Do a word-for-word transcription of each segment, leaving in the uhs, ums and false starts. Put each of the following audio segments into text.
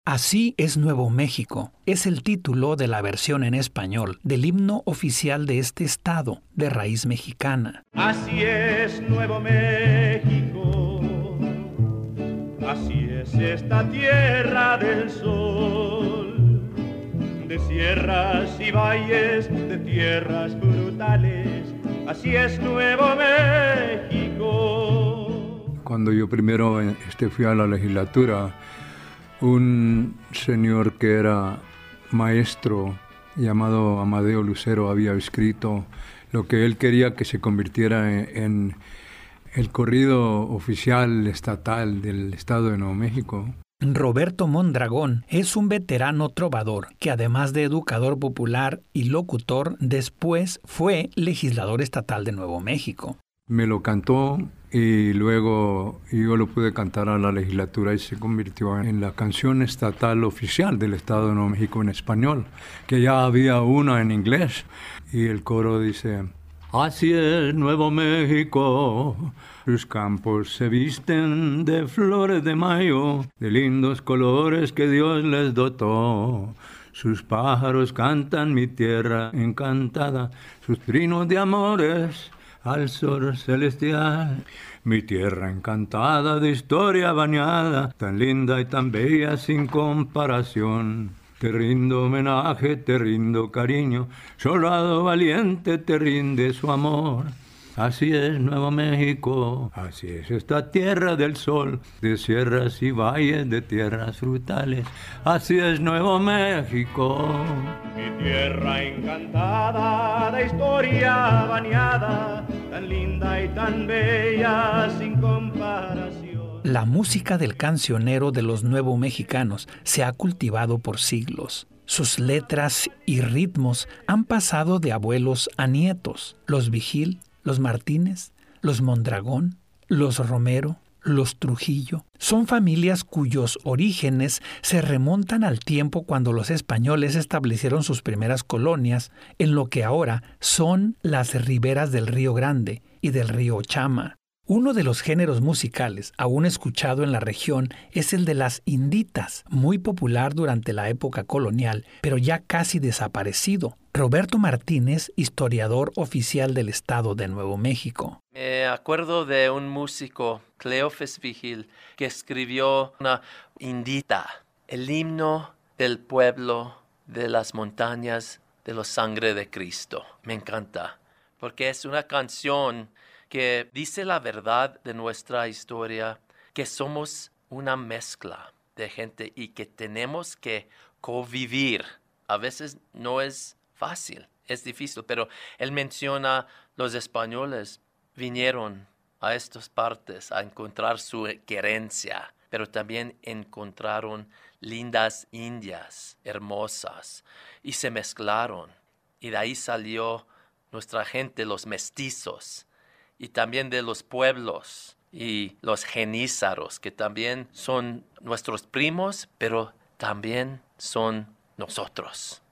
Así es Nuevo México. Es el título de la versión en español del himno oficial de este estado de raíz mexicana. Así es Nuevo México, así es esta tierra del sol, de sierras y valles, de tierras brutales, así es Nuevo México. Cuando yo primero este, fui a la legislatura, un señor que era maestro llamado Amadeo Lucero había escrito lo que él quería que se convirtiera en, en el corrido oficial estatal del estado de Nuevo México. Roberto Mondragón es un veterano trovador que, además de educador popular y locutor, después fue legislador estatal de Nuevo México. Me lo cantó y luego yo lo pude cantar a la legislatura y se convirtió en la canción estatal oficial del Estado de Nuevo México en español, que ya había una en inglés. Y el coro dice: así es Nuevo México, sus campos se visten de flores de mayo, de lindos colores que Dios les dotó. Sus pájaros cantan mi tierra encantada, sus trinos de amores al sol celestial. Mi tierra encantada de historia bañada, tan linda y tan bella sin comparación. Te rindo homenaje, te rindo cariño, soldado valiente te rinde su amor. Así es Nuevo México, así es esta tierra del sol, de sierras y valles, de tierras frutales. Así es Nuevo México. Mi tierra encantada de historia bañada, tan linda y tan bella sin comparación. La música del cancionero de los nuevo mexicanos se ha cultivado por siglos. Sus letras y ritmos han pasado de abuelos a nietos. Los Vigil, los Martínez, los Mondragón, los Romero, los Trujillo, son familias cuyos orígenes se remontan al tiempo cuando los españoles establecieron sus primeras colonias en lo que ahora son las riberas del Río Grande y del río Chama. Uno de los géneros musicales aún escuchado en la región es el de las inditas, muy popular durante la época colonial, pero ya casi desaparecido. Roberto Martínez, historiador oficial del estado de Nuevo México. Me acuerdo de un músico, Cleofes Vigil, que escribió una indita, el himno del pueblo de las montañas de la sangre de Cristo. Me encanta, porque es una canción que dice la verdad de nuestra historia, que somos una mezcla de gente y que tenemos que convivir. A veces no es fácil, es difícil, pero él menciona los españoles vinieron a estas partes a encontrar su querencia, pero también encontraron lindas indias, hermosas, y se mezclaron. Y de ahí salió nuestra gente, los mestizos, y también de los pueblos y los genízaros, que también son nuestros primos, pero también son nosotros.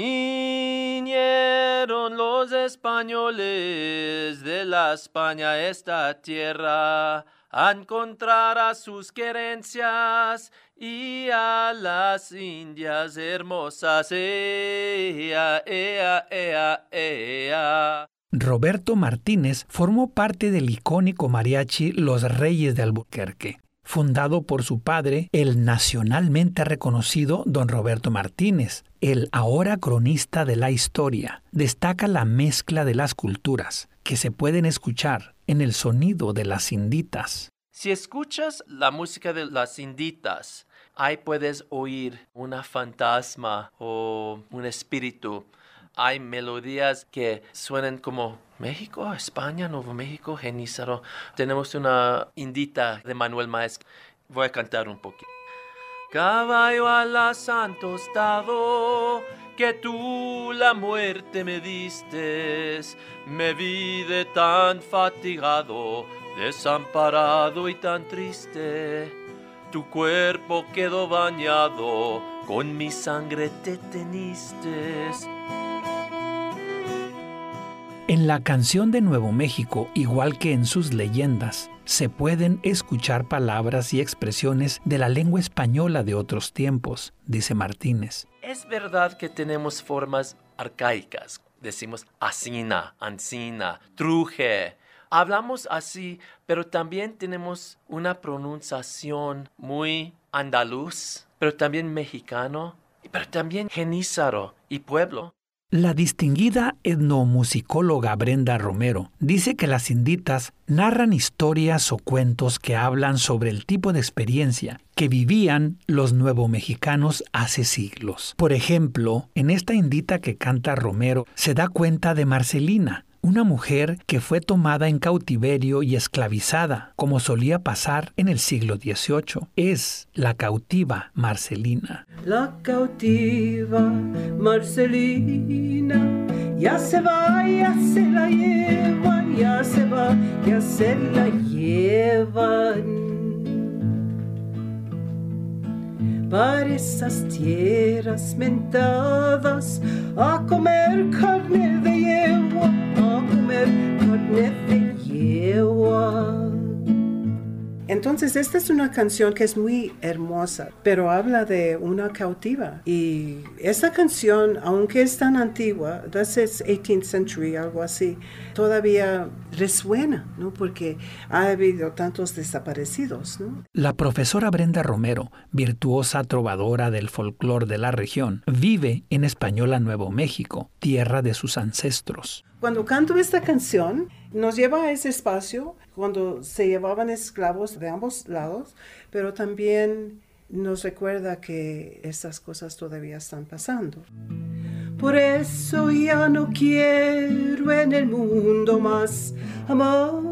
Vinieron los españoles de la España esta tierra a encontrar a sus querencias y a las indias hermosas. Ea, ea, ea, ea. Roberto Martínez formó parte del icónico mariachi Los Reyes de Albuquerque, fundado por su padre, el nacionalmente reconocido don Roberto Martínez. El ahora cronista de la historia destaca la mezcla de las culturas que se pueden escuchar en el sonido de las inditas. Si escuchas la música de las inditas, ahí puedes oír una fantasma o un espíritu. Hay melodías que suenan como México, España, Nuevo México, Genízaro. Tenemos una indita de Manuel Maez. Voy a cantar un poquito. Caballo a la santo estado, que tú la muerte me distes. Me vi de tan fatigado, desamparado y tan triste. Tu cuerpo quedó bañado, con mi sangre te teniste. En la canción de Nuevo México, igual que en sus leyendas, se pueden escuchar palabras y expresiones de la lengua española de otros tiempos, dice Martínez. Es verdad que tenemos formas arcaicas. Decimos asina, ansina, truje. Hablamos así, pero también tenemos una pronunciación muy andaluz, pero también mexicano, pero también genízaro y pueblo. La distinguida etnomusicóloga Brenda Romero dice que las inditas narran historias o cuentos que hablan sobre el tipo de experiencia que vivían los nuevomexicanos hace siglos. Por ejemplo, en esta indita que canta Romero se da cuenta de Marcelina, una mujer que fue tomada en cautiverio y esclavizada, como solía pasar en el siglo dieciocho. Es la cautiva Marcelina. La cautiva Marcelina ya se va, ya se la llevan, ya se va, ya se la llevan. Para esas tierras mentadas a comer carne de yegua, a comer carne de yegua. Entonces, esta es una canción que es muy hermosa, pero habla de una cautiva. Y esa canción, aunque es tan antigua, das es eighteenth century, algo así, todavía resuena, ¿no? Porque ha habido tantos desaparecidos, ¿no? La profesora Brenda Romero, virtuosa trovadora del folclore de la región, vive en Española, Nuevo México, tierra de sus ancestros. Cuando canto esta canción, nos lleva a ese espacio cuando se llevaban esclavos de ambos lados, pero también nos recuerda que estas cosas todavía están pasando. Por eso ya no quiero en el mundo más amor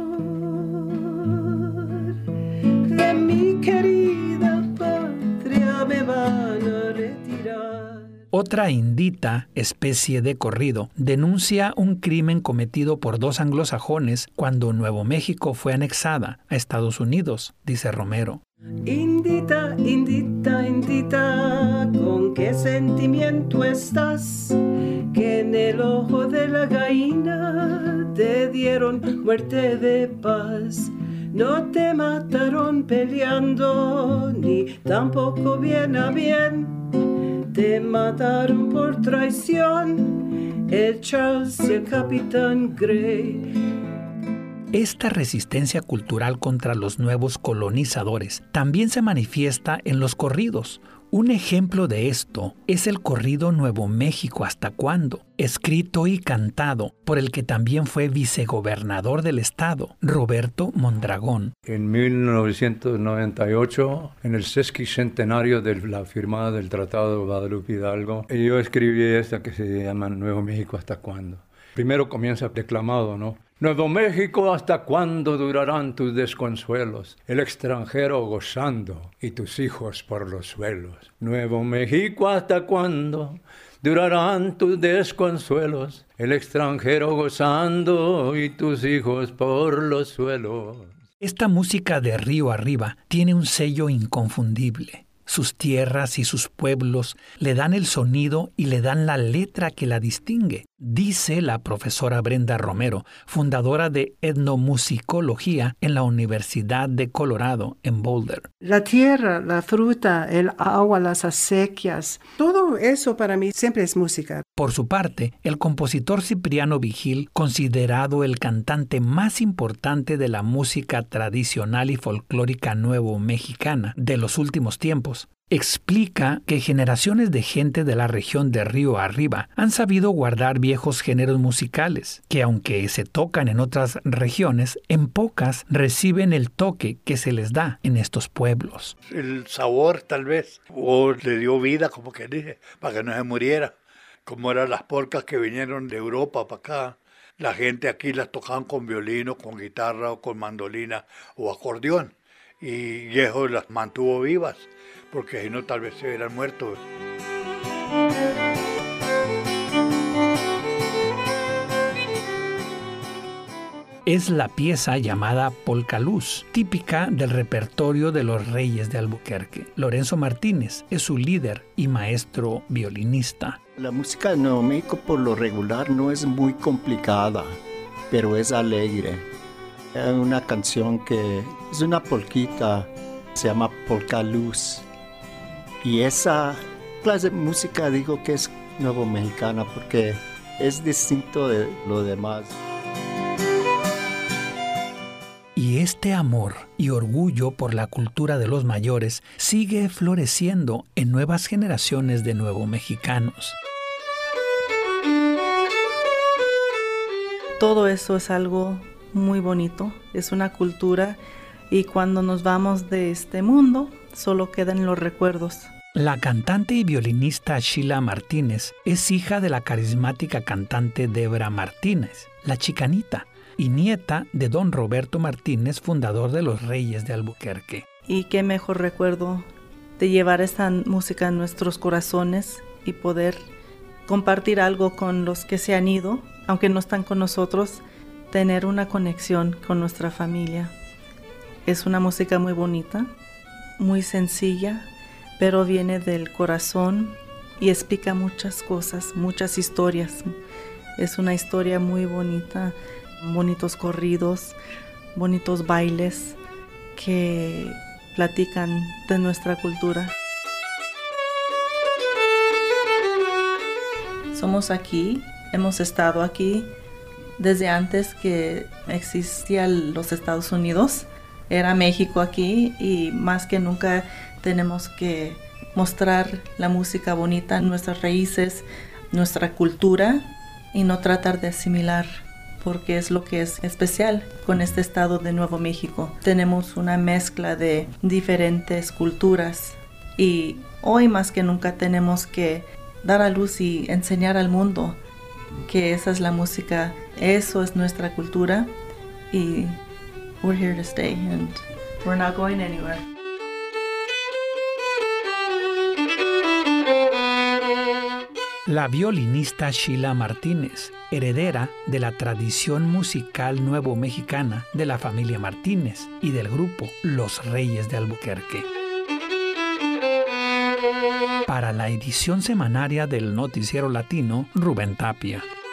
de mi querida patria me van a retirar. Otra indita, especie de corrido, denuncia un crimen cometido por dos anglosajones cuando Nuevo México fue anexada a Estados Unidos, dice Romero. Indita, indita, indita, ¿con qué sentimiento estás? Que en el ojo de la gallina te dieron muerte de paz. No te mataron peleando, ni tampoco bien a bien. Te mataron por traición, el Charles y el Capitán Gray. Esta resistencia cultural contra los nuevos colonizadores también se manifiesta en los corridos. Un ejemplo de esto es el corrido Nuevo México ¿Hasta cuándo?, escrito y cantado por el que también fue vicegobernador del estado, Roberto Mondragón. En mil novecientos noventa y ocho, en el sesquicentenario de la firmada del Tratado de Guadalupe Hidalgo, yo escribí esta que se llama Nuevo México ¿Hasta cuándo? Primero comienza declamado, ¿no? Nuevo México, ¿hasta cuándo durarán tus desconsuelos? El extranjero gozando y tus hijos por los suelos. Nuevo México, ¿hasta cuándo durarán tus desconsuelos? El extranjero gozando y tus hijos por los suelos. Esta música de río arriba tiene un sello inconfundible. Sus tierras y sus pueblos le dan el sonido y le dan la letra que la distingue, dice la profesora Brenda Romero, fundadora de etnomusicología en la Universidad de Colorado en Boulder. La tierra, la fruta, el agua, las acequias, todo eso para mí siempre es música. Por su parte, el compositor Cipriano Vigil, considerado el cantante más importante de la música tradicional y folclórica nuevo mexicana de los últimos tiempos, explica que generaciones de gente de la región de Río Arriba han sabido guardar viejos géneros musicales, que aunque se tocan en otras regiones, en pocas reciben el toque que se les da en estos pueblos. El sabor tal vez, o le dio vida, como que dije, para que no se muriera, como eran las polcas que vinieron de Europa para acá. La gente aquí las tocaban con violino, con guitarra o con mandolina o acordeón, y eso las mantuvo vivas, porque si no tal vez se hubieran muerto. es la pieza llamada Polka Luz, típica del repertorio de los Reyes de Albuquerque. Lorenzo Martínez es su líder y maestro violinista. La música de Nuevo México por lo regular no es muy complicada, pero es alegre. Hay una canción que es una polquita, se llama Polka Luz. Y esa clase de música digo que es nuevo mexicana porque es distinto de lo demás. Y este amor y orgullo por la cultura de los mayores sigue floreciendo en nuevas generaciones de nuevo mexicanos. Todo eso es algo muy bonito, es una cultura y cuando nos vamos de este mundo solo quedan los recuerdos. La cantante y violinista Sheila Martínez es hija de la carismática cantante Debra Martínez, la Chicanita, y nieta de don Roberto Martínez, fundador de los Reyes de Albuquerque. Y qué mejor recuerdo de llevar esta música en nuestros corazones y poder compartir algo con los que se han ido, aunque no están con nosotros, tener una conexión con nuestra familia. Es una música muy bonita, muy sencilla, pero viene del corazón y explica muchas cosas, muchas historias. Es una historia muy bonita, bonitos corridos, bonitos bailes que platican de nuestra cultura. Somos aquí, hemos estado aquí desde antes que existían los Estados Unidos. Era México aquí y más que nunca tenemos que mostrar la música bonita, nuestras raíces, nuestra cultura y no tratar de asimilar, porque es lo que es especial con este estado de Nuevo México. Tenemos una mezcla de diferentes culturas y hoy más que nunca tenemos que dar a luz y enseñar al mundo que esa es la música, eso es nuestra cultura y we're here to stay and we're not going anywhere. La violinista Sheila Martínez, heredera de la tradición musical nuevo mexicana de la familia Martínez y del grupo Los Reyes de Albuquerque. Para la edición semanaria del Noticiero Latino, Rubén Tapia.